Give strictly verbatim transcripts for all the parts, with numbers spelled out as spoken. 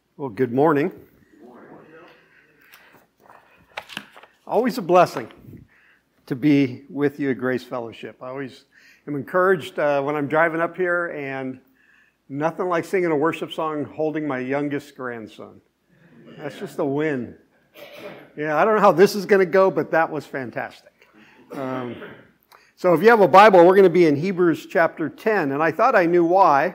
Well, good morning. Always a blessing to be with you at Grace Fellowship. I always am encouraged uh, when I'm driving up here, and nothing like singing a worship song holding my youngest grandson. That's just a win. Yeah, I don't know how this is going to go, but that was fantastic. Um, so if you have a Bible, we're going to be in Hebrews chapter ten, and I thought I knew why.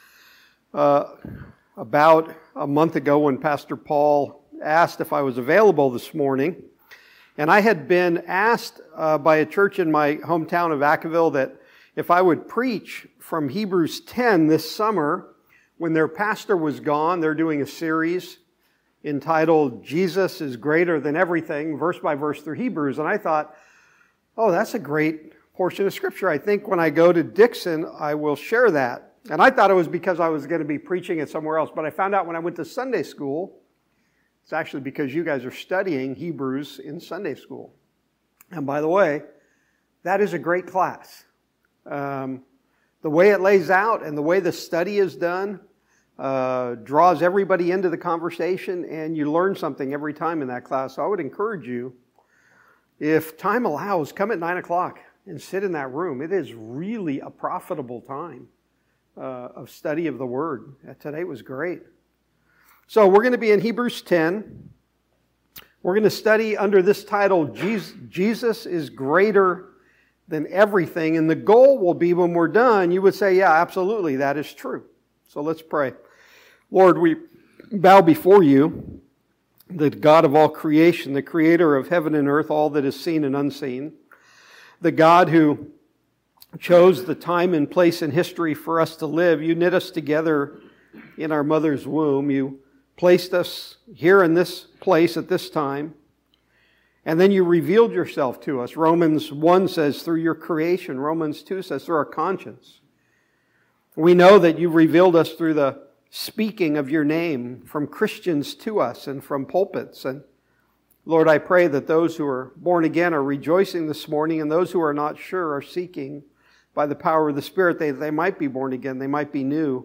Uh, about a month ago when Pastor Paul asked if I was available this morning. And I had been asked uh, by a church in my hometown of Vacaville that if I would preach from Hebrews ten this summer, when their pastor was gone. They're doing a series entitled Jesus is Greater Than Everything, verse by verse through Hebrews. And I thought, oh, that's a great portion of Scripture. I think when I go to Dixon, I will share that. And I thought it was because I was going to be preaching it somewhere else. But I found out when I went to Sunday school, it's actually because you guys are studying Hebrews in Sunday school. And by the way, that is a great class. Um, the way it lays out and the way the study is done uh, draws everybody into the conversation, and you learn something every time in that class. So I would encourage you, if time allows, come at nine o'clock and sit in that room. It is really a profitable time Uh, of study of the Word. Uh, today was great. So we're going to be in Hebrews ten. We're going to study under this title, Jesus, Jesus is Greater Than Everything. And the goal will be when we're done, you would say, yeah, absolutely, that is true. So let's pray. Lord, we bow before you, the God of all creation, the creator of heaven and earth, all that is seen and unseen, the God who chose the time and place in history for us to live. You knit us together in our mother's womb. You placed us here in this place at this time. And then you revealed yourself to us. Romans one says through your creation. Romans two says through our conscience. We know that you revealed us through the speaking of your name from Christians to us and from pulpits. And Lord, I pray that those who are born again are rejoicing this morning, and those who are not sure are seeking by the power of the Spirit, they, they might be born again, they might be new.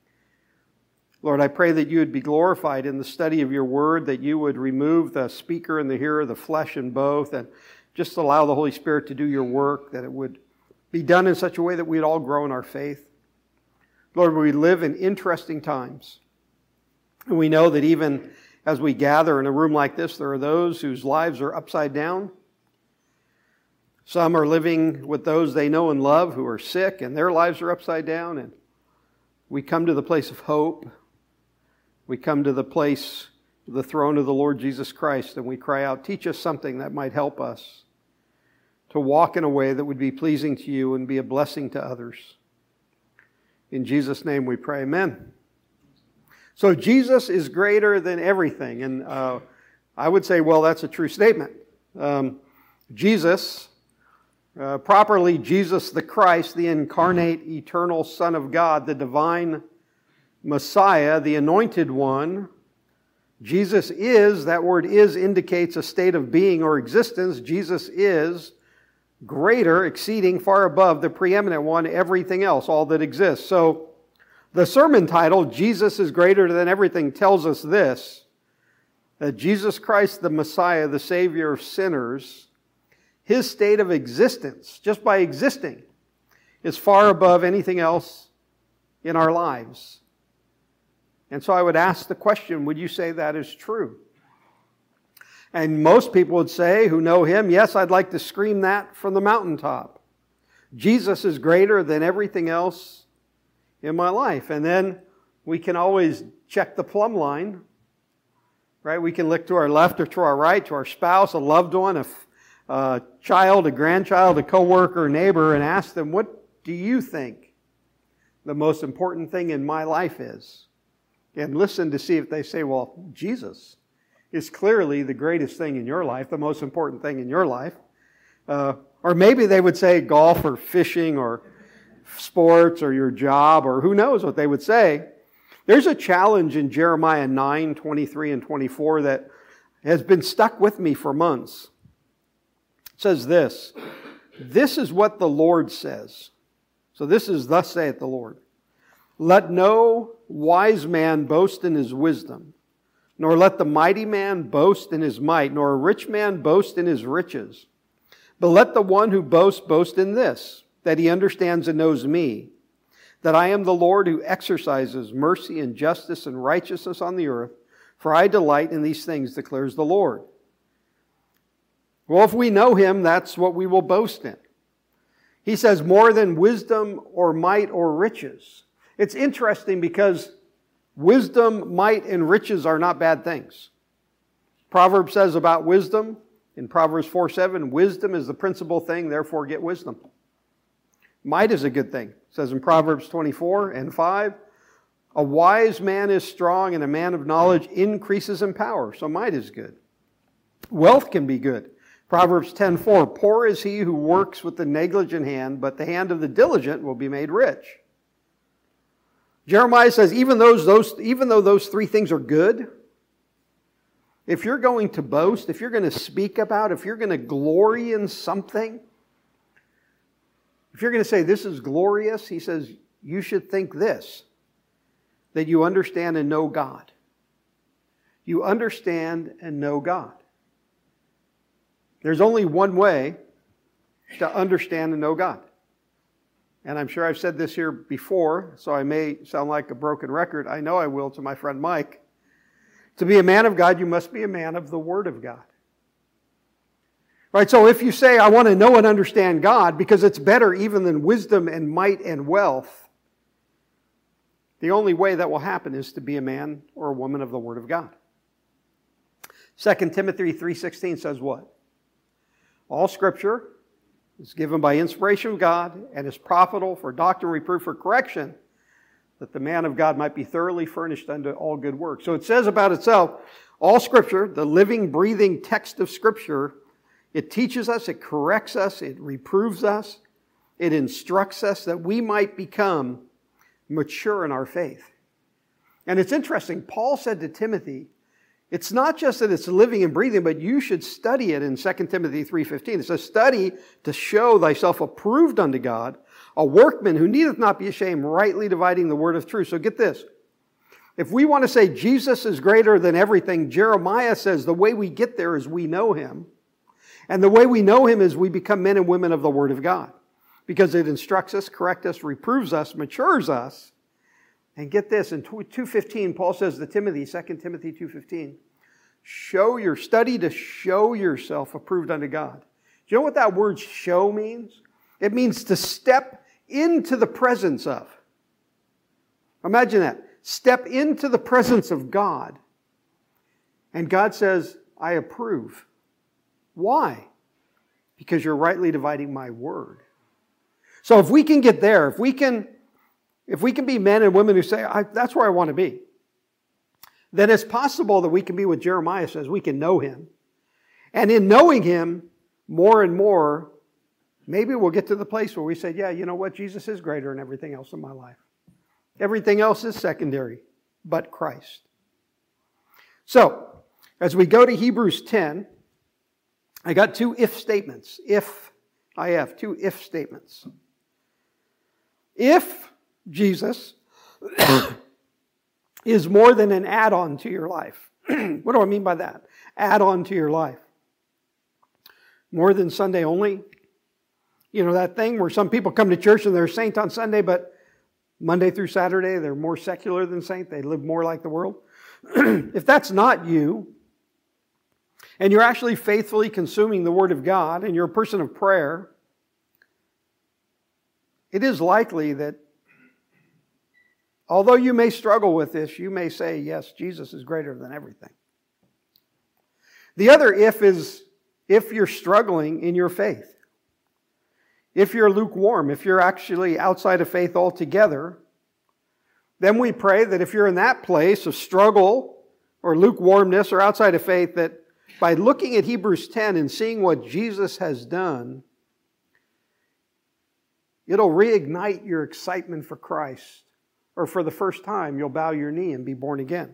Lord, I pray that you would be glorified in the study of your word, that you would remove the speaker and the hearer, the flesh and both, and just allow the Holy Spirit to do your work, that it would be done in such a way that we'd all grow in our faith. Lord, we live in interesting times. And we know that even as we gather in a room like this, there are those whose lives are upside down. Some are living with those they know and love who are sick, and their lives are upside down. And we come to the place of hope. We come to the place, the throne of the Lord Jesus Christ, and we cry out, teach us something that might help us to walk in a way that would be pleasing to you and be a blessing to others. In Jesus' name we pray, amen. So Jesus is greater than everything. And uh, I would say, well, that's a true statement. Um, Jesus... Uh, properly, Jesus the Christ, the incarnate, eternal Son of God, the divine Messiah, the anointed one. Jesus is, that word is indicates a state of being or existence. Jesus is greater, exceeding, far above the preeminent one, everything else, all that exists. So the sermon title, Jesus is Greater Than Everything, tells us this, that Jesus Christ, the Messiah, the Savior of sinners, His state of existence, just by existing, is far above anything else in our lives. And so I would ask the question, would you say that is true? And most people would say, who know Him, yes, I'd like to scream that from the mountaintop. Jesus is greater than everything else in my life. And then we can always check the plumb line, right? We can look to our left or to our right, to our spouse, a loved one, a a child, a grandchild, a coworker, a neighbor, and ask them, what do you think the most important thing in my life is? And listen to see if they say, well, Jesus is clearly the greatest thing in your life, the most important thing in your life. Uh, or maybe they would say golf or fishing or sports or your job, or who knows what they would say. There's a challenge in Jeremiah nine, twenty-three and twenty-four that has been stuck with me for months. It says this, this is what the Lord says. So this is thus saith the Lord. Let no wise man boast in his wisdom, nor let the mighty man boast in his might, nor a rich man boast in his riches. But let the one who boasts boast in this, that he understands and knows me, that I am the Lord who exercises mercy and justice and righteousness on the earth, for I delight in these things, declares the Lord. Well, if we know him, that's what we will boast in. He says, more than wisdom or might or riches. It's interesting because wisdom, might, and riches are not bad things. Proverbs says about wisdom, in Proverbs four seven, wisdom is the principal thing, therefore get wisdom. Might is a good thing. It says in Proverbs twenty-four and five, a wise man is strong and a man of knowledge increases in power. So might is good. Wealth can be good. Proverbs ten four, poor is he who works with the negligent hand, but the hand of the diligent will be made rich. Jeremiah says, even those, those, even though those three things are good, if you're going to boast, if you're going to speak about, if you're going to glory in something, if you're going to say this is glorious, he says, you should think this, that you understand and know God. You understand and know God. There's only one way to understand and know God. And I'm sure I've said this here before, so I may sound like a broken record. I know I will to my friend Mike. To be a man of God, you must be a man of the Word of God. Right? So if you say, I want to know and understand God, because it's better even than wisdom and might and wealth, the only way that will happen is to be a man or a woman of the Word of God. Second Timothy three sixteen says what? All Scripture is given by inspiration of God and is profitable for doctrine, reproof, for correction, that the man of God might be thoroughly furnished unto all good works. So it says about itself, all Scripture, the living, breathing text of Scripture, it teaches us, it corrects us, it reproves us, it instructs us that we might become mature in our faith. And it's interesting, Paul said to Timothy, it's not just that it's living and breathing, but you should study it in Second Timothy three fifteen. It says, study to show thyself approved unto God, a workman who needeth not be ashamed, rightly dividing the word of truth. So get this. If we want to say Jesus is greater than everything, Jeremiah says the way we get there is we know him. And the way we know him is we become men and women of the Word of God. Because it instructs us, corrects us, reproves us, matures us. And get this, in two fifteen, Paul says to Timothy, Second Timothy two fifteen, show your study to show yourself approved unto God. Do you know what that word show means? It means to step into the presence of. Imagine that. Step into the presence of God. And God says, I approve. Why? Because you're rightly dividing my word. So if we can get there, if we can, if we can be men and women who say, I, that's where I want to be, then it's possible that we can be what Jeremiah says, we can know him. And in knowing him more and more, maybe we'll get to the place where we say, yeah, you know what, Jesus is greater than everything else in my life. Everything else is secondary, but Christ. So, as we go to Hebrews ten, I got two if statements. If, I have two if statements. If Jesus is more than an add-on to your life. What do I mean by that? Add-on to your life. More than Sunday only. You know, that thing where some people come to church and they're a saint on Sunday, but Monday through Saturday they're more secular than saint. They live more like the world. If that's not you, and you're actually faithfully consuming the Word of God, and you're a person of prayer, it is likely that although you may struggle with this, you may say, yes, Jesus is greater than everything. The other if is if you're struggling in your faith. If you're lukewarm, if you're actually outside of faith altogether, then we pray that if you're in that place of struggle or lukewarmness or outside of faith, that by looking at Hebrews ten and seeing what Jesus has done, it'll reignite your excitement for Christ. Or for the first time, you'll bow your knee and be born again.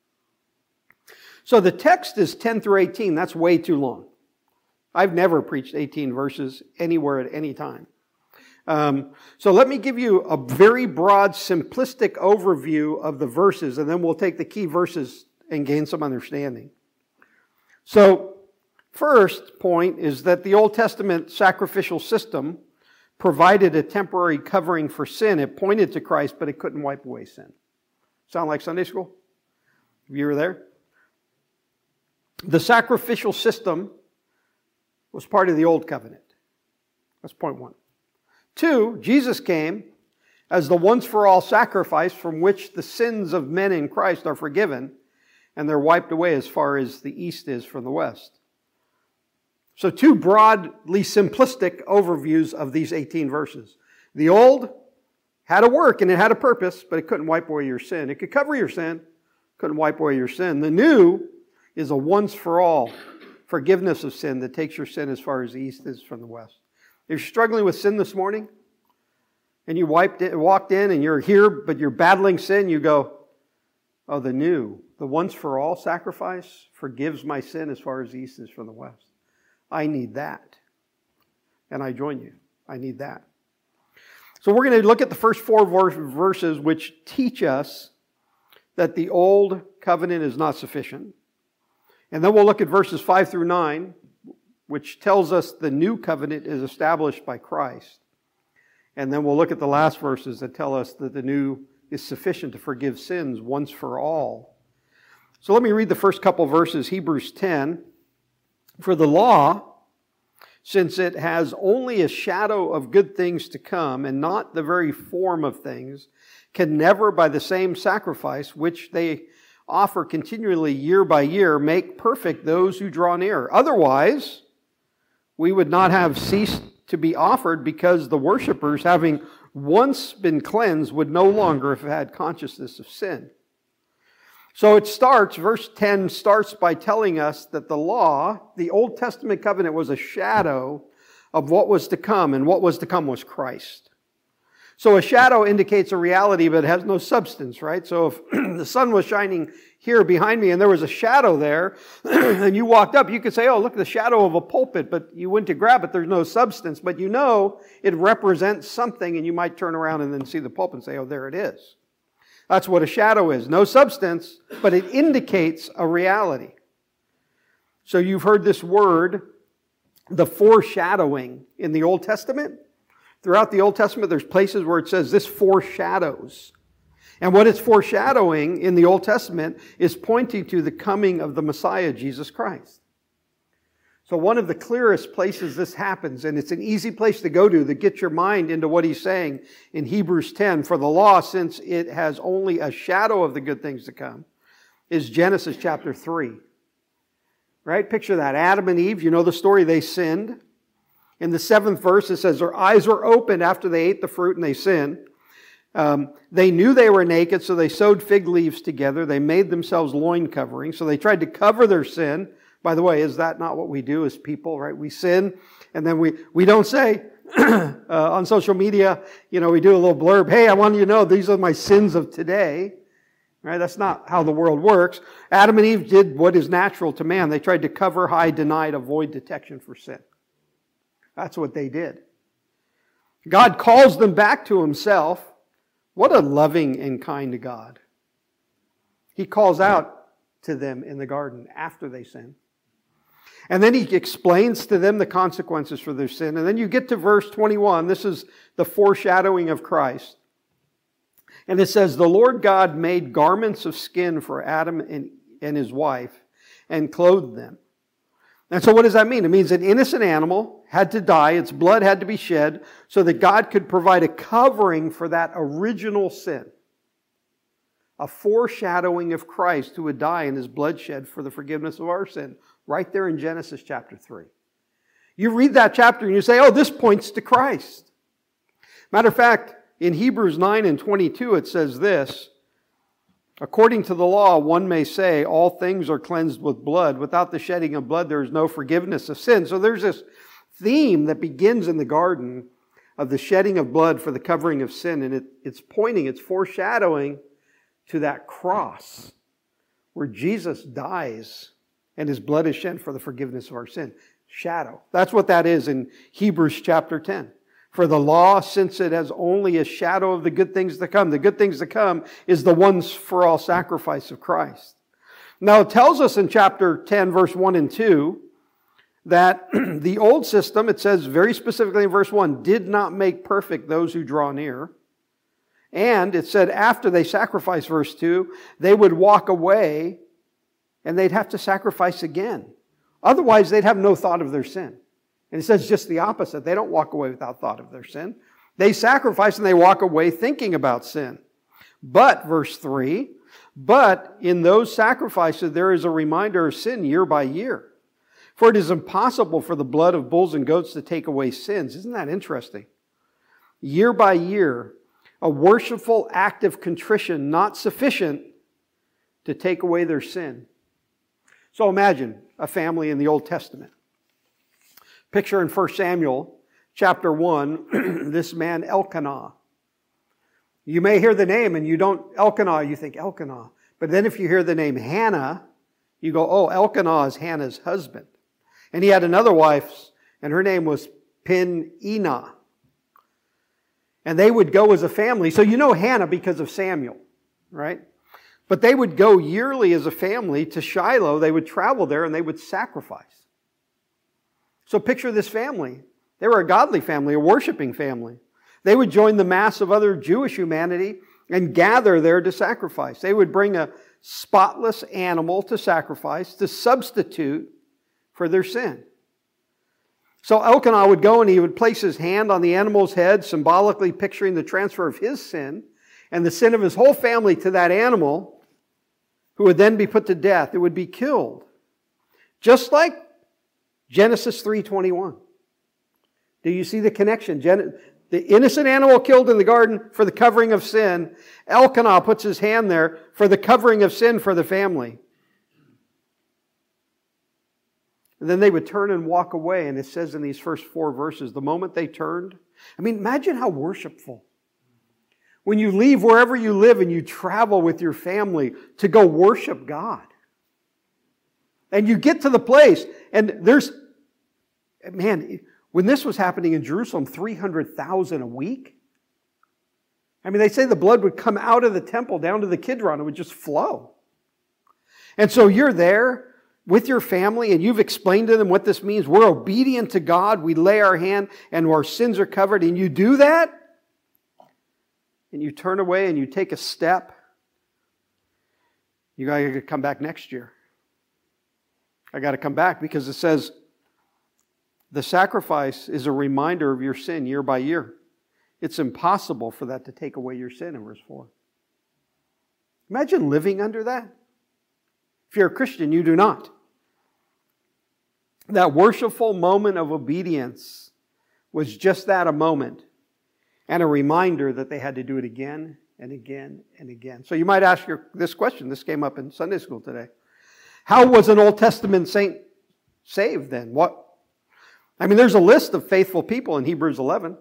So the text is ten through eighteen. That's way too long. I've never preached eighteen verses anywhere at any time. Um, so let me give you a very broad, simplistic overview of the verses, and then we'll take the key verses and gain some understanding. So, first point is that the Old Testament sacrificial system provided a temporary covering for sin. It pointed to Christ, but it couldn't wipe away sin. Sound like Sunday school? You were there? The sacrificial system was part of the Old Covenant. That's point one. Two, Jesus came as the once-for-all sacrifice from which the sins of men in Christ are forgiven, and they're wiped away as far as the east is from the west. So two broadly simplistic overviews of these eighteen verses. The old had a work and it had a purpose, but it couldn't wipe away your sin. It could cover your sin, couldn't wipe away your sin. The new is a once-for-all forgiveness of sin that takes your sin as far as the east is from the west. If you're struggling with sin this morning, and you wiped it, walked in and you're here, but you're battling sin, you go, oh, the new, the once-for-all sacrifice forgives my sin as far as the east is from the west. I need that. And I join you. I need that. So we're going to look at the first four verses which teach us that the old covenant is not sufficient. And then we'll look at verses five through nine, which tells us the new covenant is established by Christ. And then we'll look at the last verses that tell us that the new is sufficient to forgive sins once for all. So let me read the first couple verses, Hebrews ten. For the law, since it has only a shadow of good things to come and not the very form of things, can never by the same sacrifice which they offer continually year by year make perfect those who draw near. Otherwise, we would not have ceased to be offered, because the worshipers, having once been cleansed, would no longer have had consciousness of sin. So it starts, verse ten starts by telling us that the law, the Old Testament covenant, was a shadow of what was to come, and what was to come was Christ. So a shadow indicates a reality, but it has no substance, right? So if the sun was shining here behind me and there was a shadow there, and you walked up, you could say, oh, look, the shadow of a pulpit, but you went to grab it, there's no substance, but you know it represents something, and you might turn around and then see the pulpit and say, oh, there it is. That's what a shadow is. No substance, but it indicates a reality. So you've heard this word, the foreshadowing, in the Old Testament. Throughout the Old Testament, there's places where it says this foreshadows. And what it's foreshadowing in the Old Testament is pointing to the coming of the Messiah, Jesus Christ. So one of the clearest places this happens, and it's an easy place to go to to get your mind into what he's saying in Hebrews ten. For the law, since it has only a shadow of the good things to come, is Genesis chapter three. Right? Picture that. Adam and Eve, you know the story, they sinned. In the seventh verse, it says their eyes were opened after they ate the fruit and they sinned. Um, they knew they were naked, so they sewed fig leaves together. They made themselves loin coverings. So they tried to cover their sin. By the way, is that not what we do as people, right? We sin, and then we, we don't say uh, on social media, you know, we do a little blurb, hey, I want you to know these are my sins of today. Right? That's not how the world works. Adam and Eve did what is natural to man. They tried to cover, hide, deny, avoid detection for sin. That's what they did. God calls them back to Himself. What a loving and kind God. He calls out to them in the garden after they sin. And then He explains to them the consequences for their sin. And then you get to verse twenty-one. This is the foreshadowing of Christ. And it says, the Lord God made garments of skin for Adam and, and his wife and clothed them. And so what does that mean? It means an innocent animal had to die, its blood had to be shed, so that God could provide a covering for that original sin. A foreshadowing of Christ who would die and His blood shed for the forgiveness of our sin. Right there in Genesis chapter three. You read that chapter and you say, oh, this points to Christ. Matter of fact, in Hebrews nine and twenty-two it says this, according to the law, one may say, all things are cleansed with blood. Without the shedding of blood, there is no forgiveness of sin. So there's this theme that begins in the garden of the shedding of blood for the covering of sin. And it, it's pointing, it's foreshadowing to that cross where Jesus dies and His blood is shed for the forgiveness of our sin. Shadow. That's what that is in Hebrews chapter ten. For the law, since it has only a shadow of the good things to come, the good things to come is the once for all sacrifice of Christ. Now it tells us in chapter ten, verse one and two, that the old system, it says very specifically in verse one, did not make perfect those who draw near. And it said after they sacrificed, verse two, they would walk away and they'd have to sacrifice again. Otherwise, they'd have no thought of their sin. And it says just the opposite. They don't walk away without thought of their sin. They sacrifice and they walk away thinking about sin. But, verse three, but in those sacrifices there is a reminder of sin year by year. For it is impossible for the blood of bulls and goats to take away sins. Isn't that interesting? Year by year, a worshipful act of contrition not sufficient to take away their sin. So imagine a family in the Old Testament. Picture in First Samuel chapter one, this man Elkanah. You may hear the name and you don't, Elkanah, you think Elkanah. But then if you hear the name Hannah, you go, oh, Elkanah is Hannah's husband. And he had another wife, and her name was Peninnah. And they would go as a family. So you know Hannah because of Samuel, right? But they would go yearly as a family to Shiloh. They would travel there and they would sacrifice. So picture this family. They were a godly family, a worshiping family. They would join the mass of other Jewish humanity and gather there to sacrifice. They would bring a spotless animal to sacrifice to substitute for their sin. So Elkanah would go and he would place his hand on the animal's head, symbolically picturing the transfer of his sin and the sin of his whole family to that animal, who would then be put to death. It would be killed. Just like Genesis three twenty-one. Do you see the connection? Gen- the innocent animal killed in the garden for the covering of sin. Elkanah puts his hand there for the covering of sin for the family. And then they would turn and walk away. And it says in these first four verses, the moment they turned, I mean, imagine how worshipful. When you leave wherever you live and you travel with your family to go worship God. And you get to the place, and there's, man, when this was happening in Jerusalem, three hundred thousand a week. I mean, they say the blood would come out of the temple down to the Kidron. It would just flow. And so you're there with your family, and you've explained to them what this means. We're obedient to God. We lay our hand, and our sins are covered. And you do that, and you turn away, and you take a step. You got to come back next year. I got to come back because it says the sacrifice is a reminder of your sin year by year. It's impossible for that to take away your sin in verse four. Imagine living under that. If you're a Christian, you do not. That worshipful moment of obedience was just that, a moment, and a reminder that they had to do it again and again and again. So you might ask your, this question. This came up in Sunday school today. How was an Old Testament saint saved then? What? I mean, there's a list of faithful people in Hebrews eleven.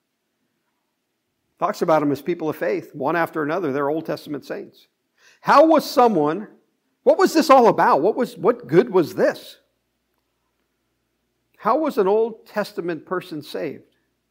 Talks about them as people of faith, one after another. They're Old Testament saints. How was someone, what was this all about? What was, what good was this? How was an Old Testament person saved?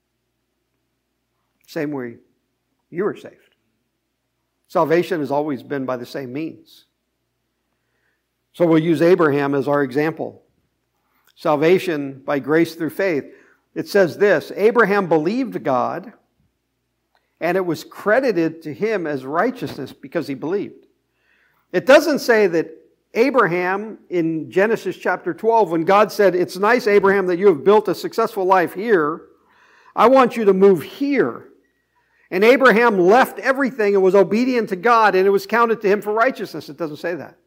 Same way you were saved. Salvation has always been by the same means. So we'll use Abraham as our example. Salvation by grace through faith. It says this, Abraham believed God, and it was credited to him as righteousness because he believed. It doesn't say that Abraham in Genesis chapter twelve, when God said, it's nice, Abraham, that you have built a successful life here. I want you to move here. And Abraham left everything and was obedient to God, and it was counted to him for righteousness. It doesn't say that.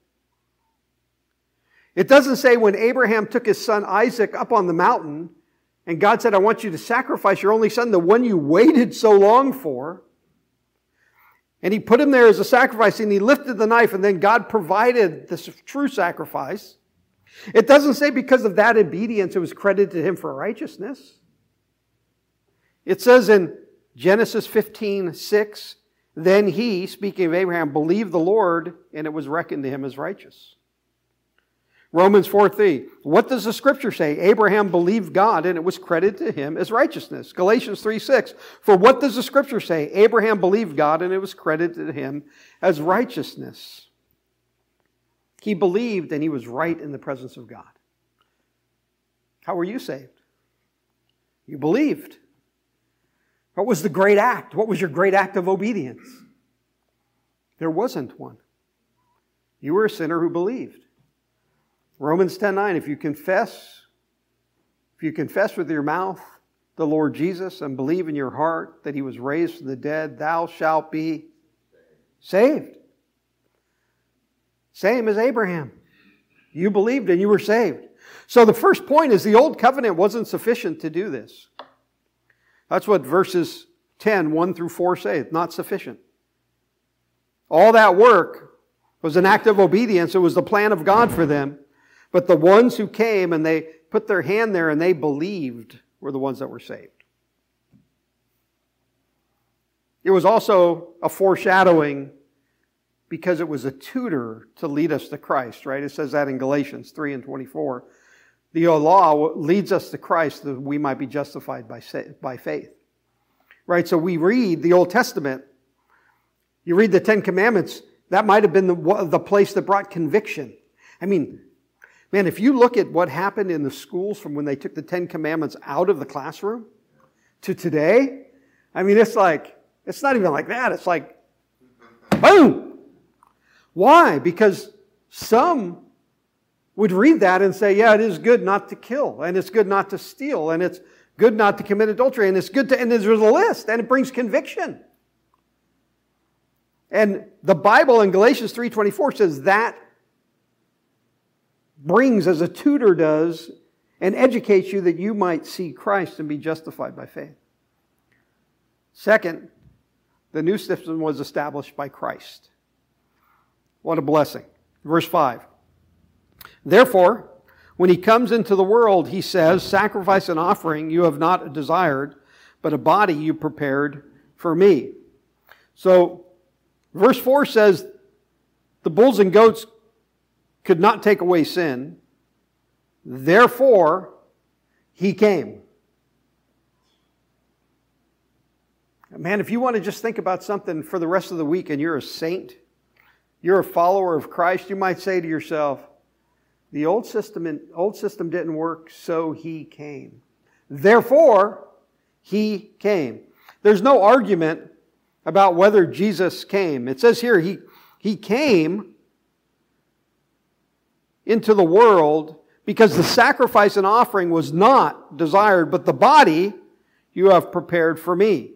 It doesn't say when Abraham took his son Isaac up on the mountain and God said, I want you to sacrifice your only son, the one you waited so long for. And he put him there as a sacrifice and he lifted the knife and then God provided this true sacrifice. It doesn't say because of that obedience it was credited to him for righteousness. It says in Genesis fifteen six, then he, speaking of Abraham, believed the Lord and it was reckoned to him as righteous. Romans four three. What does the Scripture say? Abraham believed God and it was credited to him as righteousness. Galatians three six. For what does the Scripture say? Abraham believed God and it was credited to him as righteousness. He believed and he was right in the presence of God. How were you saved? You believed. What was the great act? What was your great act of obedience? There wasn't one. You were a sinner who believed. Romans ten nine, if you confess, if you confess with your mouth the Lord Jesus and believe in your heart that He was raised from the dead, thou shalt be saved. Same as Abraham. You believed and you were saved. So the first point is the old covenant wasn't sufficient to do this. That's what verses ten, one through four say. It's not sufficient. All that work was an act of obedience. It was the plan of God for them. But the ones who came and they put their hand there and they believed were the ones that were saved. It was also a foreshadowing because it was a tutor to lead us to Christ, right? It says that in Galatians three and twenty-four. The law leads us to Christ that we might be justified by by faith. Right? So we read the Old Testament. You read the Ten Commandments. That might have been the, the place that brought conviction. I mean, man, if you look at what happened in the schools from when they took the Ten Commandments out of the classroom to today, I mean, it's like, it's not even like that. It's like, boom! Why? Because some would read that and say, yeah, it is good not to kill, and it's good not to steal, and it's good not to commit adultery, and it's good to, and there's a list, and it brings conviction. And the Bible in Galatians three twenty-four says that brings, as a tutor does, and educates you that you might see Christ and be justified by faith. Second, the new system was established by Christ. What a blessing. Verse five. Therefore, when He comes into the world, He says, sacrifice and offering you have not desired, but a body you prepared for me. So, verse four says, the bulls and goats could not take away sin. Therefore, He came. Man, if you want to just think about something for the rest of the week and you're a saint, you're a follower of Christ, you might say to yourself, the old system, old system didn't work, so He came. Therefore, He came. There's no argument about whether Jesus came. It says here, He, he came into the world because the sacrifice and offering was not desired, but the body you have prepared for me.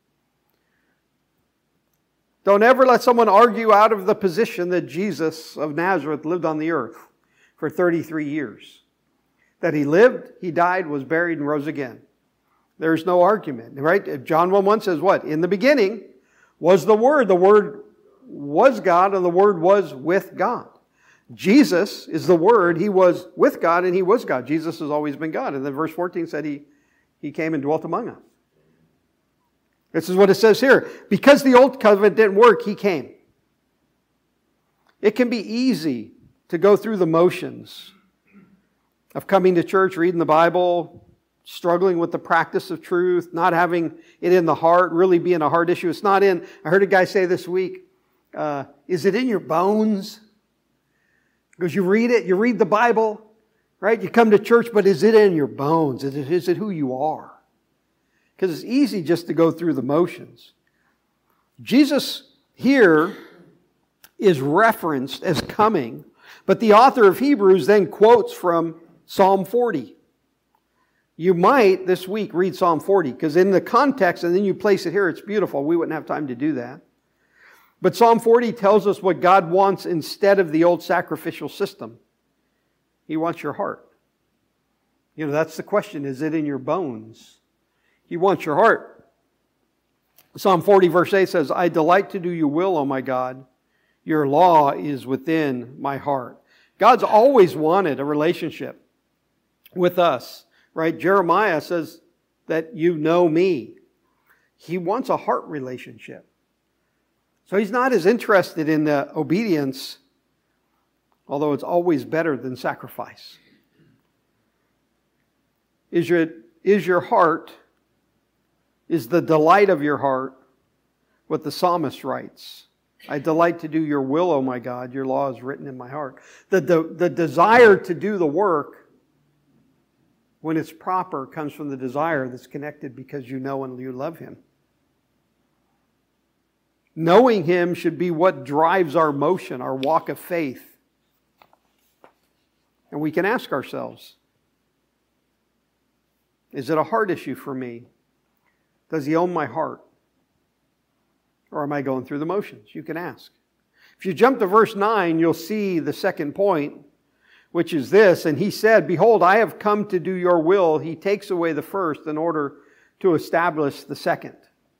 Don't ever let someone argue out of the position that Jesus of Nazareth lived on the earth for thirty-three years. That He lived, He died, was buried, and rose again. There's no argument, right? John one one says what? In the beginning was the Word. The Word was God, and the Word was with God. Jesus is the Word. He was with God, and He was God. Jesus has always been God. And then verse fourteen said He, he came and dwelt among us. This is what it says here. Because the old covenant didn't work, He came. It can be easy to go through the motions of coming to church, reading the Bible, struggling with the practice of truth, not having it in the heart, really being a hard issue. It's not in, I heard a guy say this week, uh, is it in your bones? Because you read it, you read the Bible, right? You come to church, but is it in your bones? Is it, is it who you are? Because it's easy just to go through the motions. Jesus here is referenced as coming, but the author of Hebrews then quotes from Psalm forty. You might this week read Psalm forty, because in the context, and then you place it here, it's beautiful. We wouldn't have time to do that. But Psalm forty tells us what God wants instead of the old sacrificial system. He wants your heart. You know, that's the question. Is it in your bones? He wants your heart. Psalm forty verse eight says, I delight to do your will, O my God. Your law is within my heart. God's always wanted a relationship with us, right? Jeremiah says that you know me. He wants a heart relationship. So He's not as interested in the obedience although it's always better than sacrifice. Is your, is your heart, is the delight of your heart what the psalmist writes? I delight to do your will, O my God. Your law is written in my heart. The, the, the desire to do the work, when it's proper, comes from the desire that's connected because you know and you love Him. Knowing Him should be what drives our motion, our walk of faith. And we can ask ourselves, is it a heart issue for me? Does He own my heart? Or am I going through the motions? You can ask. If you jump to verse nine, you'll see the second point, which is this. And He said, behold, I have come to do your will. He takes away the first in order to establish the second.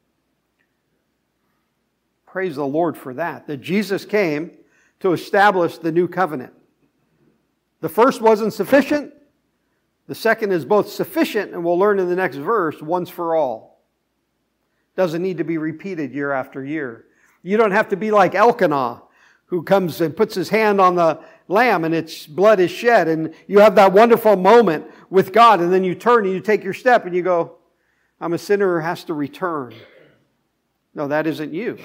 Praise the Lord for that. That Jesus came to establish the new covenant. The first wasn't sufficient. The second is both sufficient, and we'll learn in the next verse, once for all. Doesn't need to be repeated year after year. You don't have to be like Elkanah, who comes and puts his hand on the lamb and its blood is shed, and you have that wonderful moment with God, and then you turn and you take your step and you go, I'm a sinner who has to return. No, that isn't you.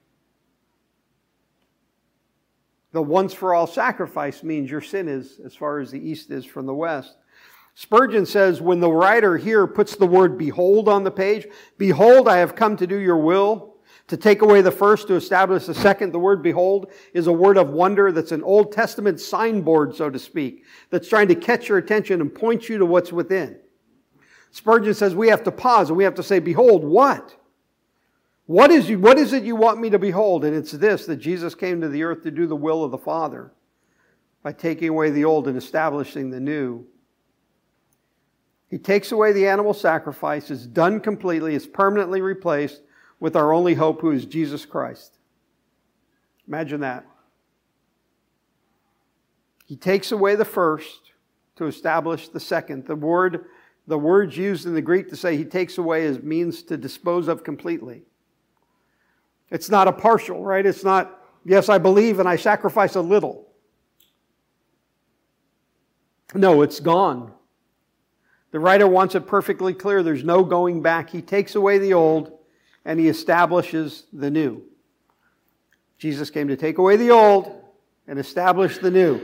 The once for all sacrifice means your sin is as far as the east is from the west. Spurgeon says, when the writer here puts the word behold on the page, behold, I have come to do your will, to take away the first, to establish the second. The word behold is a word of wonder that's an Old Testament signboard, so to speak, that's trying to catch your attention and point you to what's within. Spurgeon says we have to pause and we have to say, behold, what? What is, you, what is it you want me to behold? And it's this, that Jesus came to the earth to do the will of the Father by taking away the old and establishing the new. He takes away the animal sacrifice. It's done completely. It's permanently replaced with our only hope, who is Jesus Christ. Imagine that. He takes away the first to establish the second. The word, the words used in the Greek to say He takes away is means to dispose of completely. It's not a partial, right? It's not, yes, I believe and I sacrifice a little. No, it's gone. The writer wants it perfectly clear. There's no going back. He takes away the old and He establishes the new. Jesus came to take away the old and establish the new.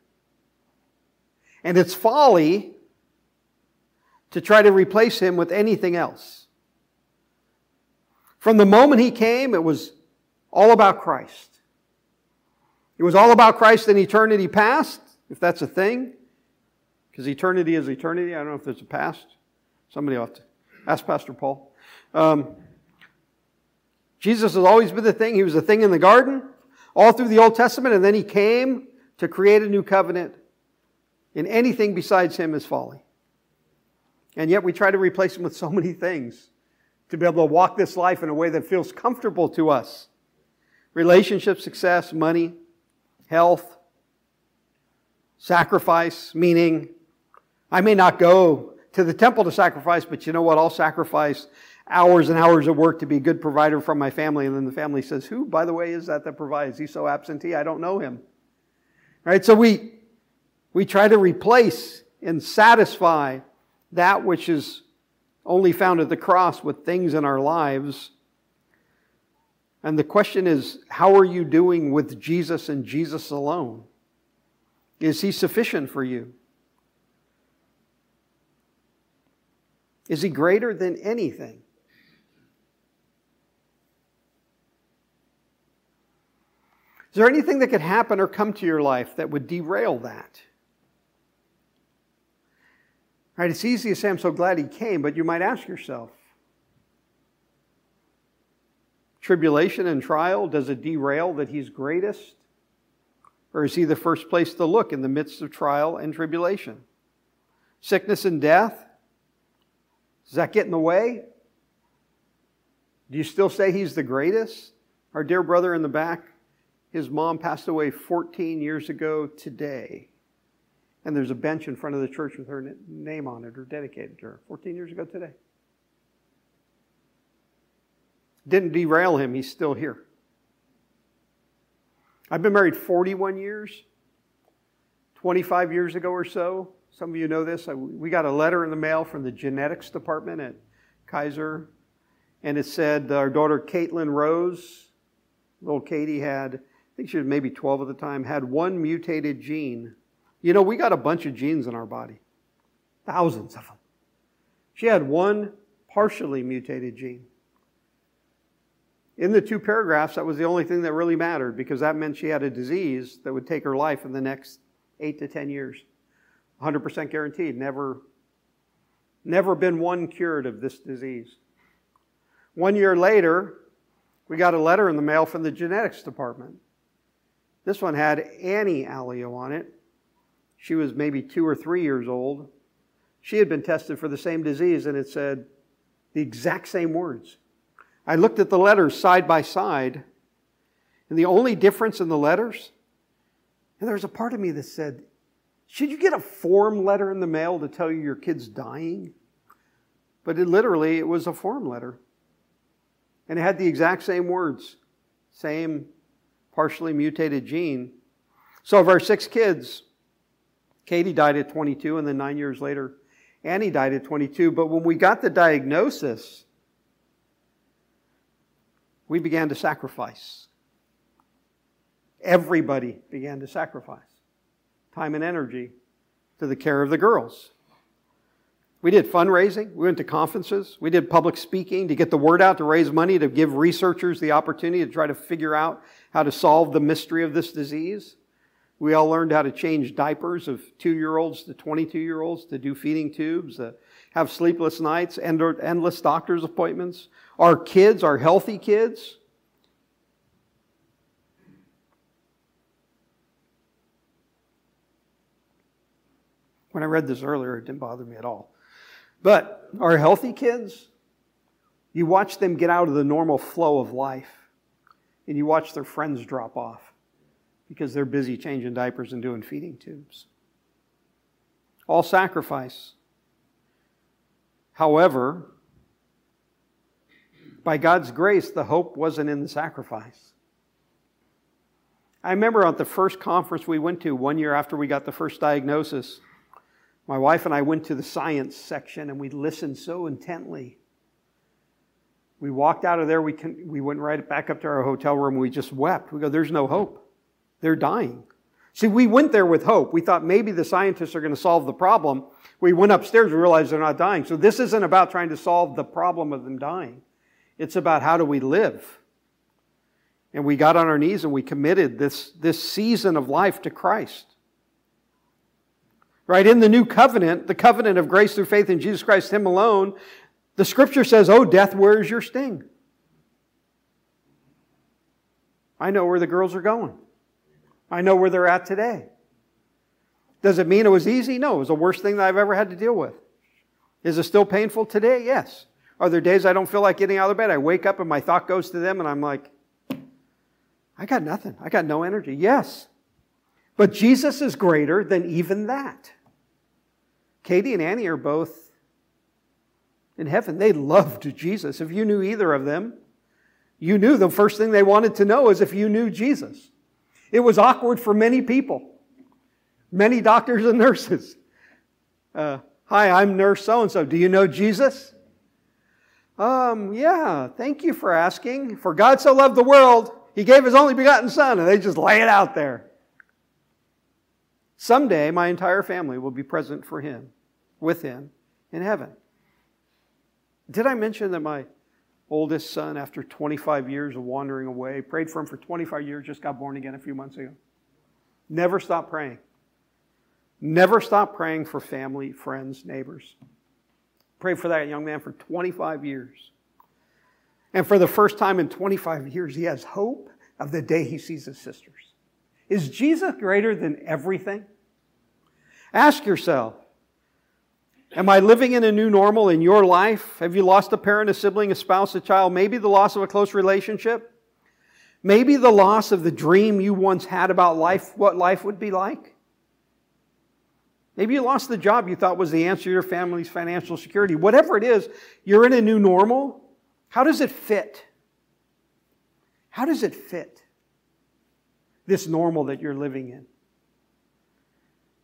And it's folly to try to replace Him with anything else. From the moment He came, it was all about Christ. It was all about Christ in eternity past, if that's a thing. Because eternity is eternity. I don't know if there's a past. Somebody ought to ask Pastor Paul. Um, Jesus has always been the thing. He was the thing in the garden, all through the Old Testament, and then He came to create a new covenant. And anything besides Him is folly. And yet we try to replace Him with so many things to be able to walk this life in a way that feels comfortable to us. Relationship, success, money, health, sacrifice, meaning I may not go to the temple to sacrifice, but you know what? I'll sacrifice hours and hours of work to be a good provider for my family. And then the family says, who, by the way, is that that provides? He's so absentee, I don't know him. Right? So we, we try to replace and satisfy that which is only found at the cross with things in our lives. And the question is, how are you doing with Jesus and Jesus alone? Is He sufficient for you? Is He greater than anything? Is there anything that could happen or come to your life that would derail that? Right? It's easy to say, I'm so glad He came, but you might ask yourself, tribulation and trial, does it derail that He's greatest? Or is He the first place to look in the midst of trial and tribulation? Sickness and death, does that get in the way? Do you still say He's the greatest? Our dear brother in the back, his mom passed away fourteen years ago today. And there's a bench in front of the church with her name on it, or dedicated to her. fourteen years ago today. Didn't derail him, he's still here. I've been married forty-one years. twenty-five years ago or so, some of you know this, we got a letter in the mail from the genetics department at Kaiser, and it said our daughter Caitlin Rose, little Katie had, I think she was maybe twelve at the time, had one mutated gene. You know, we got a bunch of genes in our body, thousands of them. She had one partially mutated gene. In the two paragraphs, that was the only thing that really mattered, because that meant she had a disease that would take her life in the next eight to ten years. one hundred percent guaranteed. Never, never been one cured of this disease. One year later, we got a letter in the mail from the genetics department. This one had Annie allele on it. She was maybe two or three years old. She had been tested for the same disease, and it said the exact same words. I looked at the letters side by side, and the only difference in the letters, and there was a part of me that said, should you get a form letter in the mail to tell you your kid's dying? But it literally, it was a form letter. And it had the exact same words, same partially mutated gene. So of our six kids, Katie died at twenty-two, and then nine years later, Annie died at twenty-two. But when we got the diagnosis, we began to sacrifice. Everybody began to sacrifice time and energy to the care of the girls. We did fundraising. We went to conferences. We did public speaking to get the word out, to raise money, to give researchers the opportunity to try to figure out how to solve the mystery of this disease. We all learned how to change diapers of two-year-olds to twenty-two-year-olds, to do feeding tubes, to have sleepless nights, and endless doctor's appointments. Our kids, our healthy kids, when I read this earlier, it didn't bother me at all. But our healthy kids, you watch them get out of the normal flow of life, and you watch their friends drop off because they're busy changing diapers and doing feeding tubes. All sacrifice. However, by God's grace, the hope wasn't in the sacrifice. I remember at the first conference we went to one year after we got the first diagnosis, my wife and I went to the science section and we listened so intently. We walked out of there, we can, we went right back up to our hotel room, and we just wept. We go, there's no hope. They're dying. See, we went there with hope. We thought maybe the scientists are going to solve the problem. We went upstairs and realized they're not dying. So this isn't about trying to solve the problem of them dying. It's about how do we live. And we got on our knees and we committed this, this season of life to Christ. Right? In the new covenant, the covenant of grace through faith in Jesus Christ, Him alone, the Scripture says, oh, death, where is your sting? I know where the girls are going. I know where they're at today. Does it mean it was easy? No, it was the worst thing that I've ever had to deal with. Is it still painful today? Yes. Are there days I don't feel like getting out of bed? I wake up and my thought goes to them and I'm like, I got nothing. I got no energy. Yes. But Jesus is greater than even that. Katie and Annie are both in heaven. They loved Jesus. If you knew either of them, you knew the first thing they wanted to know is if you knew Jesus. It was awkward for many people. Many doctors and nurses. Uh, Hi, I'm nurse so-and-so. Do you know Jesus? Um, yeah, thank you for asking. For God so loved the world, He gave His only begotten Son. And they just lay it out there. Someday, my entire family will be present for Him, with Him, in heaven. Did I mention that my oldest son, after twenty-five years of wandering away, prayed for him for twenty-five years, just got born again a few months ago? Never stopped praying. Never stopped praying for family, friends, neighbors. Prayed for that young man for twenty-five years. And for the first time in twenty-five years, he has hope of the day he sees his sisters. Is Jesus greater than everything? Ask yourself, am I living in a new normal in your life? Have you lost a parent, a sibling, a spouse, a child? Maybe the loss of a close relationship? Maybe the loss of the dream you once had about life, what life would be like? Maybe you lost the job you thought was the answer to your family's financial security. Whatever it is, you're in a new normal. How does it fit? How does it fit? This normal that you're living in.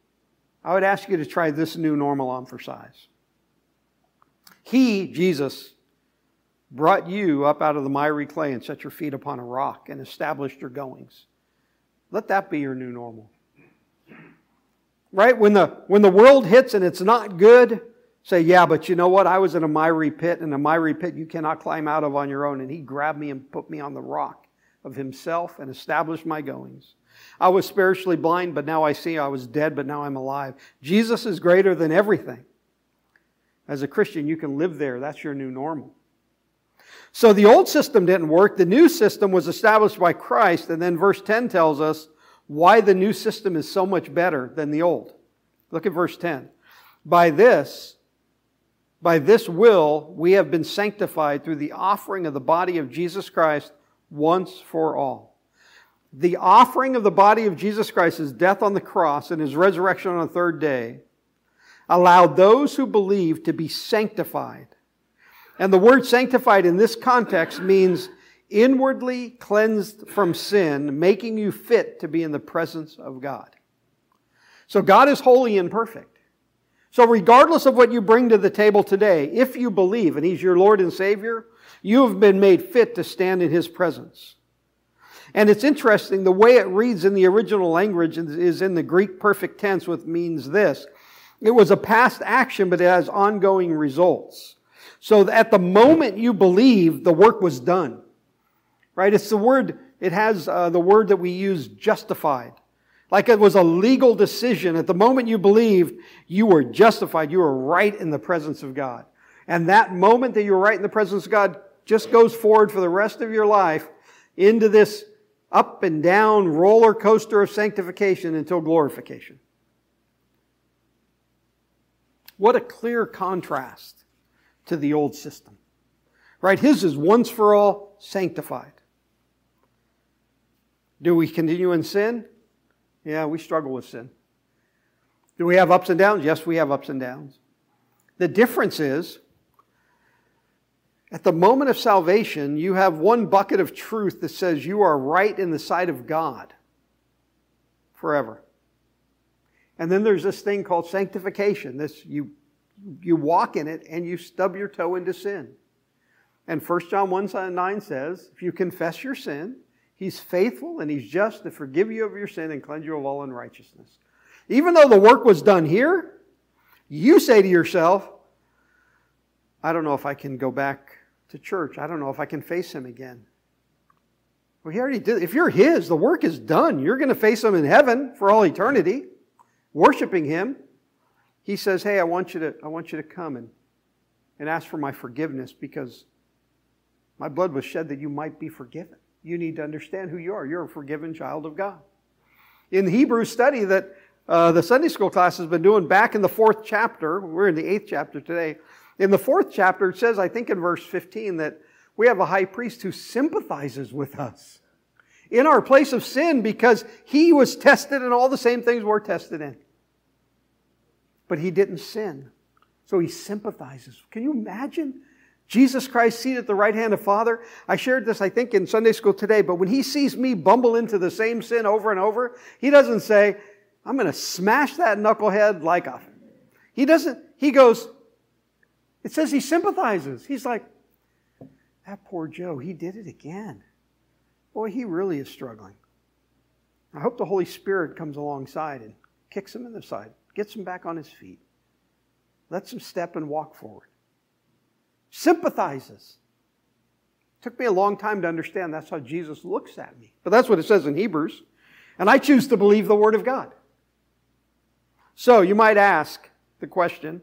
I would ask you to try this new normal on for size. He, Jesus, brought you up out of the miry clay and set your feet upon a rock and established your goings. Let that be your new normal. Right? When the, when the world hits and it's not good, say, yeah, but you know what? I was in a miry pit, and a miry pit you cannot climb out of on your own. And He grabbed me and put me on the rock of Himself and established my goings. I was spiritually blind, but now I see. I was dead, but now I'm alive. Jesus is greater than everything. As a Christian, you can live there. That's your new normal. So the old system didn't work. The new system was established by Christ. And then verse ten tells us why the new system is so much better than the old. Look at verse ten. By this, by this will, we have been sanctified through the offering of the body of Jesus Christ once for all. The offering of the body of Jesus Christ, His death on the cross and His resurrection on the third day, allowed those who believe to be sanctified. And the word sanctified in this context means inwardly cleansed from sin, making you fit to be in the presence of God. So God is holy and perfect. So regardless of what you bring to the table today, if you believe and He's your Lord and Savior, you have been made fit to stand in His presence. And it's interesting, the way it reads in the original language is in the Greek perfect tense, which means this. It was a past action, but it has ongoing results. So at the moment you believe, the work was done. Right? It's the word, it has uh, the word that we use, justified. Like it was a legal decision. At the moment you believed, you were justified. You were right in the presence of God. And that moment that you were right in the presence of God just goes forward for the rest of your life into this up and down roller coaster of sanctification until glorification. What a clear contrast to the old system. Right? His is once for all sanctified. Do we continue in sin? Yeah, we struggle with sin. Do we have ups and downs? Yes, we have ups and downs. The difference is, at the moment of salvation, you have one bucket of truth that says you are right in the sight of God forever. And then there's this thing called sanctification. This you, you walk in it and you stub your toe into sin. And First John one nine says, if you confess your sin, He's faithful and He's just to forgive you of your sin and cleanse you of all unrighteousness. Even though the work was done here, you say to yourself, I don't know if I can go back to church. I don't know if I can face Him again. Well, He already did. If you're His, the work is done. You're going to face Him in heaven for all eternity, worshiping Him. He says, hey, I want you to, I want you to come and, and ask for my forgiveness because my blood was shed that you might be forgiven. You need to understand who you are. You're a forgiven child of God. In the Hebrew study that uh, the Sunday school class has been doing back in the fourth chapter, we're in the eighth chapter today. In the fourth chapter, it says, I think in verse fifteen, that we have a high priest who sympathizes with us in our place of sin because He was tested in all the same things we're tested in. But He didn't sin. So He sympathizes. Can you imagine? Jesus Christ seated at the right hand of Father. I shared this, I think, in Sunday school today, but when He sees me bumble into the same sin over and over, He doesn't say, I'm going to smash that knucklehead like a... He doesn't, He goes, it says He sympathizes. He's like, that poor Joe, he did it again. Boy, he really is struggling. I hope the Holy Spirit comes alongside and kicks him in the side, gets him back on his feet, lets him step and walk forward. Sympathizes. Took me a long time to understand that's how Jesus looks at me. But that's what it says in Hebrews. And I choose to believe the Word of God. So you might ask the question,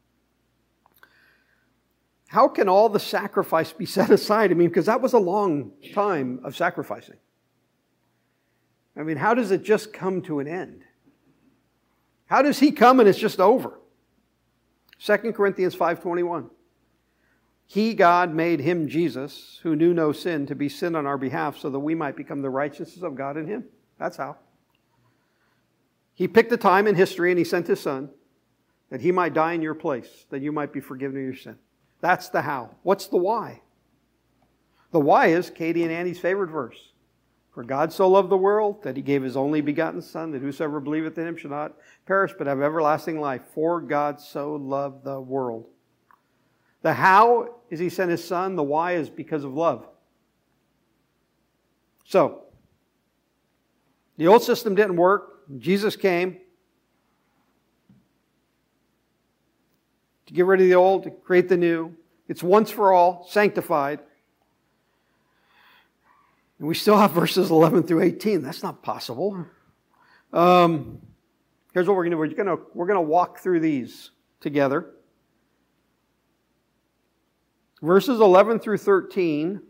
how can all the sacrifice be set aside? I mean, because that was a long time of sacrificing. I mean, how does it just come to an end? How does He come and it's just over? Second Corinthians five twenty-one. He, God, made Him, Jesus, who knew no sin, to be sin on our behalf so that we might become the righteousness of God in Him. That's how. He picked a time in history and He sent His Son that He might die in your place, that you might be forgiven of your sin. That's the how. What's the why? The why is Katie and Annie's favorite verse. For God so loved the world that he gave his only begotten Son, that whosoever believeth in him shall not perish but have everlasting life. For God so loved the world. The how is he sent his Son. The why is because of love. So, the old system didn't work. Jesus came to get rid of the old, to create the new. It's once for all, sanctified. And we still have verses eleven through eighteen. That's not possible. Um, here's what we're going to do. We're going to, we're going to walk through these together. Verses eleven through thirteen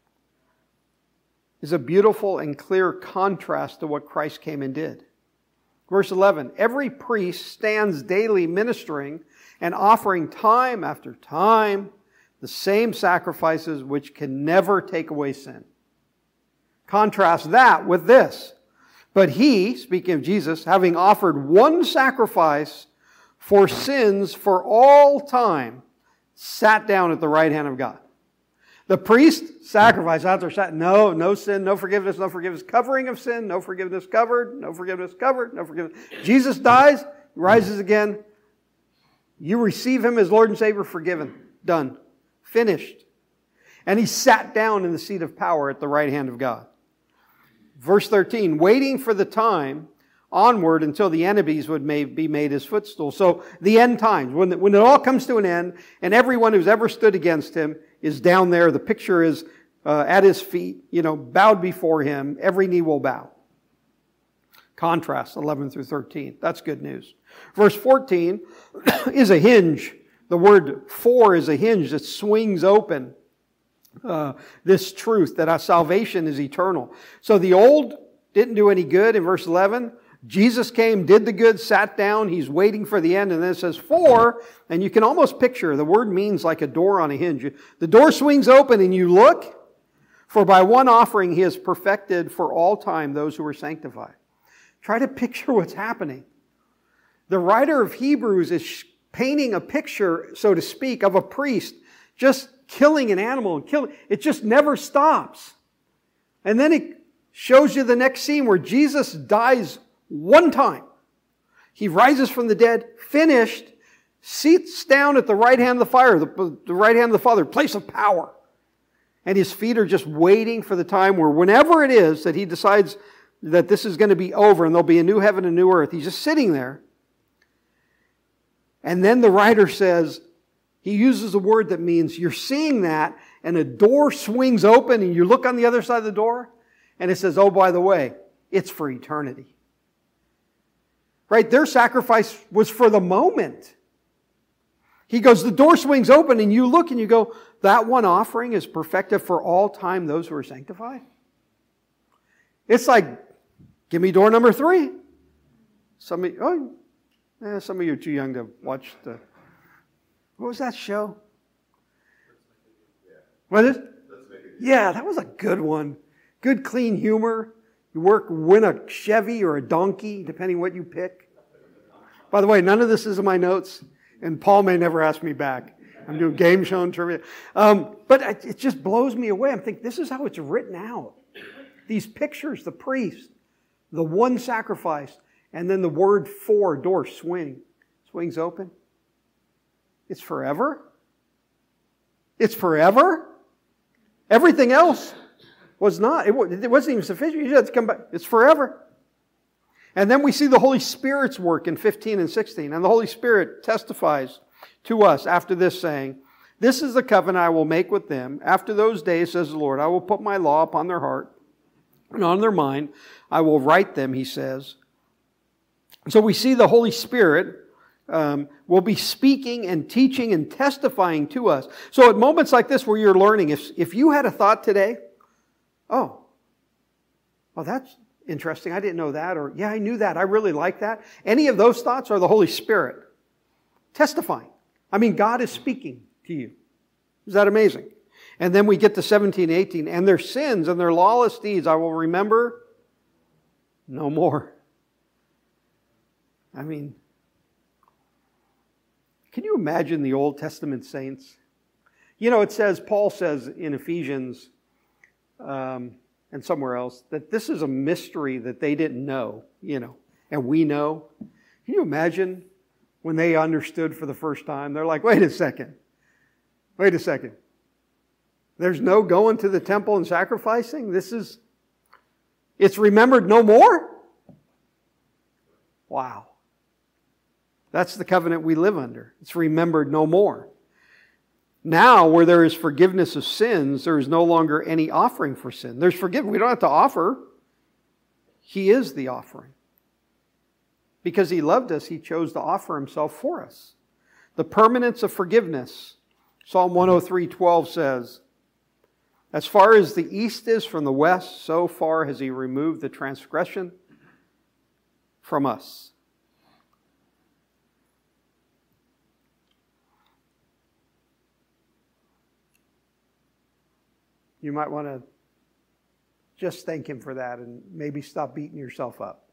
is a beautiful and clear contrast to what Christ came and did. Verse eleven, every priest stands daily ministering and offering time after time the same sacrifices which can never take away sin. Contrast that with this. But he, speaking of Jesus, having offered one sacrifice for sins for all time, sat down at the right hand of God. The priest sacrificed out there, sat, no, no sin, no forgiveness, no forgiveness, covering of sin, no forgiveness covered, no forgiveness covered, no forgiveness. Jesus dies, rises again. You receive him as Lord and Savior, forgiven, done, finished. And he sat down in the seat of power at the right hand of God. Verse thirteen, waiting for the time onward until the enemies would be made his footstool. So the end times, when, when it all comes to an end, and everyone who's ever stood against him is down there. The picture is uh, at his feet, you know, bowed before him. Every knee will bow. Contrast, eleven through thirteen. That's good news. Verse fourteen is a hinge. The word for is a hinge that swings open uh, this truth that our salvation is eternal. So the old didn't do any good in verse eleven. Jesus came, did the good, sat down. He's waiting for the end. And then it says for, and you can almost picture, the word means like a door on a hinge. The door swings open and you look, for by one offering he has perfected for all time those who are sanctified. Try to picture what's happening. The writer of Hebrews is painting a picture, so to speak, of a priest just killing an animal and killing. It just never stops. And then it shows you the next scene where Jesus dies one time. He rises from the dead, finished, sits down at the right hand of the fire, the, the right hand of the Father, place of power. And his feet are just waiting for the time where whenever it is that he decides that this is going to be over and there'll be a new heaven and new earth, he's just sitting there. And then the writer says, he uses a word that means you're seeing that and a door swings open and you look on the other side of the door and it says, oh, by the way, it's for eternity. Right? Their sacrifice was for the moment. He goes, the door swings open and you look and you go, that one offering is perfected for all time those who are sanctified. It's like, give me door number three. Some of you, oh, eh, some of you are too young to watch the, what was that show? What is it? Yeah, that was a good one. Good, clean humor. You work, win a Chevy or a donkey, depending what you pick. By the way, none of this is in my notes, and Paul may never ask me back. I'm doing game show and trivia. Um, but it just blows me away. I'm thinking, this is how it's written out. These pictures, the priest, the one sacrifice, and then the word for, door, swing. Swings open. It's forever. It's forever. Everything else was not. It wasn't even sufficient. You had to come back. It's forever. And then we see the Holy Spirit's work in fifteen and sixteen. And the Holy Spirit testifies to us after this, saying, this is the covenant I will make with them. After those days, says the Lord, I will put my law upon their heart and on their mind. I will write them, he says. So we see the Holy Spirit um, will be speaking and teaching and testifying to us. So at moments like this where you're learning, if, if you had a thought today, oh, well, that's interesting. I didn't know that. Or, yeah, I knew that. I really like that. Any of those thoughts are the Holy Spirit testifying. I mean, God is speaking to you. Is that amazing? And then we get to seventeen, eighteen. And their sins and their lawless deeds I will remember no more. I mean, can you imagine the Old Testament saints? You know, it says, Paul says in Ephesians, um, and somewhere else, that this is a mystery that they didn't know, you know, and we know. Can you imagine when they understood for the first time? They're like, wait a second. Wait a second. There's no going to the temple and sacrificing? This is, it's remembered no more? Wow. That's the covenant we live under. It's remembered no more. Now, where there is forgiveness of sins, there is no longer any offering for sin. There's forgiveness. We don't have to offer. He is the offering. Because He loved us, He chose to offer Himself for us. The permanence of forgiveness. Psalm one oh three twelve says, as far as the east is from the west, so far has He removed the transgression from us. You might want to just thank Him for that and maybe stop beating yourself up.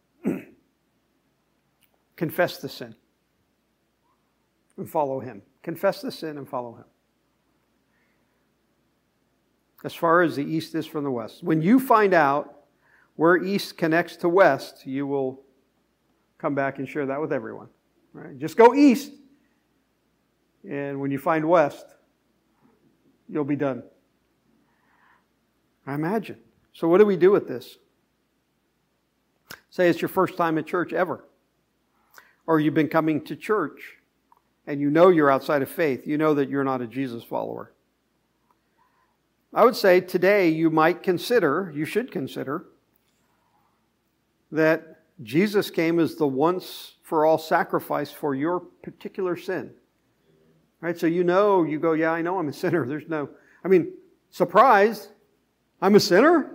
Confess the sin and follow Him. Confess the sin and follow Him. As far as the east is from the west. When you find out where east connects to west, you will come back and share that with everyone. Right? Just go east, and when you find west, you'll be done. I imagine. So what do we do with this? Say it's your first time at church ever. Or you've been coming to church and you know you're outside of faith. You know that you're not a Jesus follower. I would say today you might consider, you should consider, that Jesus came as the once for all sacrifice for your particular sin. Right? So you know, you go, yeah, I know I'm a sinner. There's no, I mean, surprise. I'm a sinner?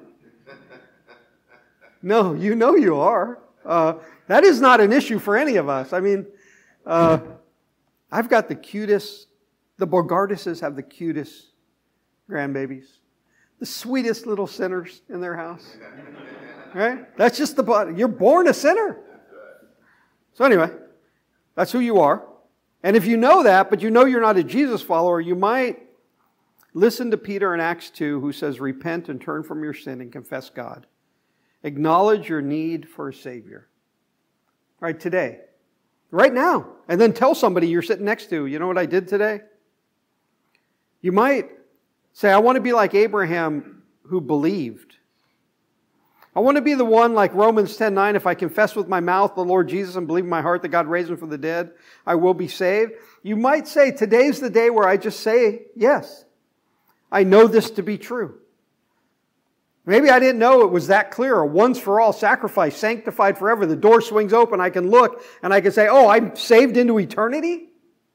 No, you know you are. Uh, that is not an issue for any of us. I mean, uh, I've got the cutest, the Bogardises have the cutest grandbabies. The sweetest little sinners in their house. Right? That's just the, you're born a sinner. So anyway, that's who you are. And if you know that, but you know you're not a Jesus follower, you might listen to Peter in Acts two, who says, repent and turn from your sin and confess God. Acknowledge your need for a Savior. Right, today. Right now. And then tell somebody you're sitting next to, you know what I did today? You might say, I want to be like Abraham who believed. I want to be the one like Romans ten nine, if I confess with my mouth the Lord Jesus and believe in my heart that God raised Him from the dead, I will be saved. You might say, today's the day where I just say, yes. I know this to be true. Maybe I didn't know it was that clear. A once for all sacrifice, sanctified forever. The door swings open. I can look and I can say, oh, I'm saved into eternity?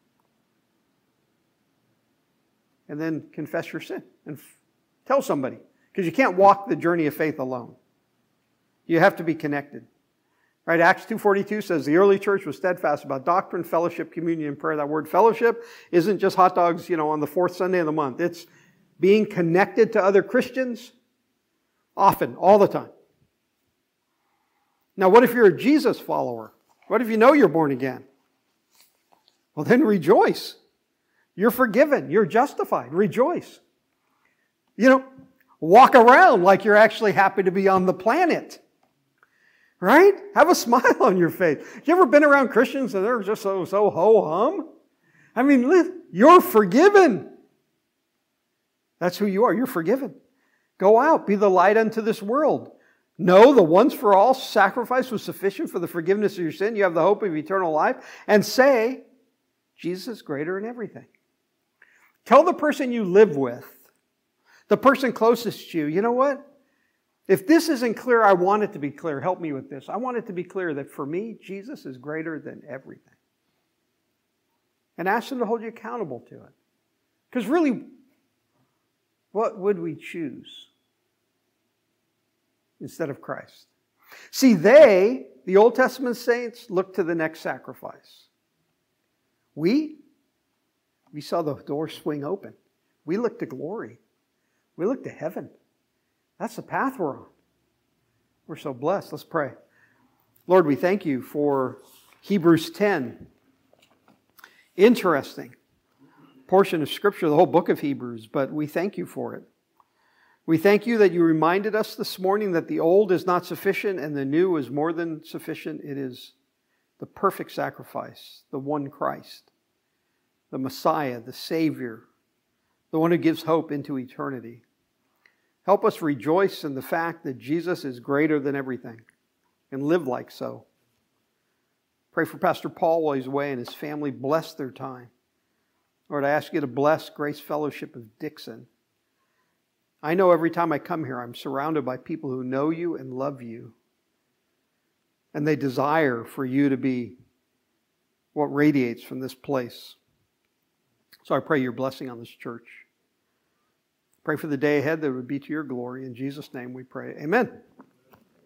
And then confess your sin and f- tell somebody. Because you can't walk the journey of faith alone. You have to be connected. Right? Acts two forty-two says the early church was steadfast about doctrine, fellowship, communion, and prayer. That word fellowship isn't just hot dogs, you know, on the fourth Sunday of the month. It's being connected to other Christians often, all the time. Now, what if you're a Jesus follower? What if you know you're born again? Well, then rejoice. You're forgiven. You're justified. Rejoice. You know, walk around like you're actually happy to be on the planet. Right? Have a smile on your face. You ever been around Christians and they're just so, so ho-hum? I mean, you're forgiven. That's who you are. You're forgiven. Go out. Be the light unto this world. Know the once for all sacrifice was sufficient for the forgiveness of your sin. You have the hope of eternal life. And say, Jesus is greater in everything. Tell the person you live with, the person closest to you, you know what? If this isn't clear, I want it to be clear. Help me with this. I want it to be clear that for me, Jesus is greater than everything. And ask them to hold you accountable to it. Because really, what would we choose instead of Christ? See, they, the Old Testament saints, looked to the next sacrifice. We, we saw the door swing open. We look to glory. We look to heaven. That's the path we're on. We're so blessed. Let's pray. Lord, we thank you for Hebrews ten. Interesting portion of Scripture, the whole book of Hebrews, but we thank you for it. We thank you that you reminded us this morning that the old is not sufficient and the new is more than sufficient. It is the perfect sacrifice, the one Christ, the Messiah, the Savior, the one who gives hope into eternity. Help us rejoice in the fact that Jesus is greater than everything and live like so. Pray for Pastor Paul while he's away and his family. Bless their time. Lord, I ask you to bless Grace Fellowship of Dixon. I know every time I come here, I'm surrounded by people who know you and love you. And they desire for you to be what radiates from this place. So I pray your blessing on this church. Pray for the day ahead that it would be to your glory. In Jesus' name we pray. Amen.